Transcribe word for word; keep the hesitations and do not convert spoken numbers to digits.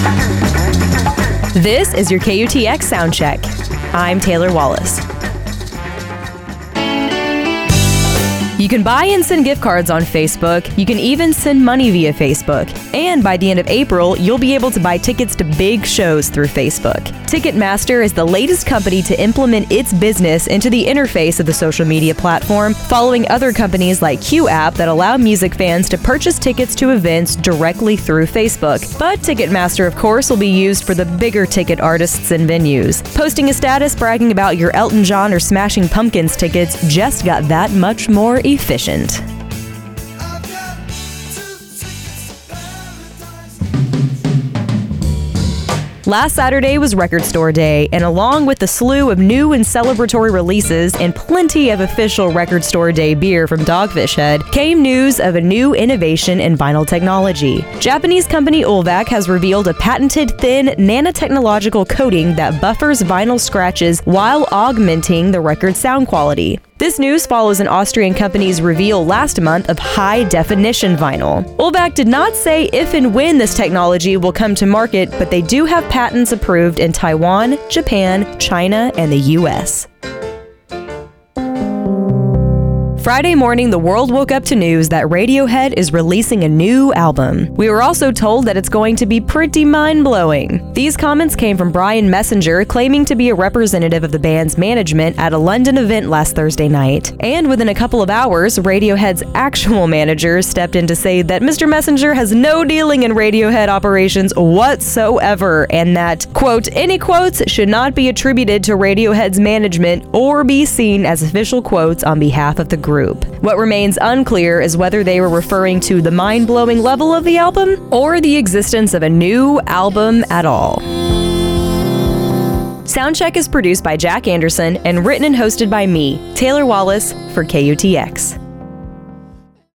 This is your K U T X Soundcheck. I'm Taylor Wallace. You can buy and send gift cards on Facebook. You can even send money via Facebook. And by the end of April, you'll be able to buy tickets to big shows through Facebook. Ticketmaster is the latest company to implement its business into the interface of the social media platform, following other companies like Q App that allow music fans to purchase tickets to events directly through Facebook. But Ticketmaster, of course, will be used for the bigger ticket artists and venues. Posting a status bragging about your Elton John or Smashing Pumpkins tickets just got that much more efficient. Last Saturday was Record Store Day, and along with the slew of new and celebratory releases and plenty of official Record Store Day beer from Dogfish Head, came news of a new innovation in vinyl technology. Japanese company Ulvac has revealed a patented thin nanotechnological coating that buffers vinyl scratches while augmenting the record's sound quality. This news follows an Austrian company's reveal last month of high-definition vinyl. Ulvac did not say if and when this technology will come to market, but they do have patents approved in Taiwan, Japan, China, and the U S Friday morning, the world woke up to news that Radiohead is releasing a new album. We were also told that it's going to be pretty mind-blowing. These comments came from Brian Messenger, claiming to be a representative of the band's management at a London event last Thursday night. And within a couple of hours, Radiohead's actual manager stepped in to say that Mister Messenger has no dealing in Radiohead operations whatsoever, and that, quote, any quotes should not be attributed to Radiohead's management or be seen as official quotes on behalf of the group. Group. What remains unclear is whether they were referring to the mind-blowing level of the album or the existence of a new album at all. Soundcheck is produced by Jack Anderson and written and hosted by me, Taylor Wallace, for K U T X.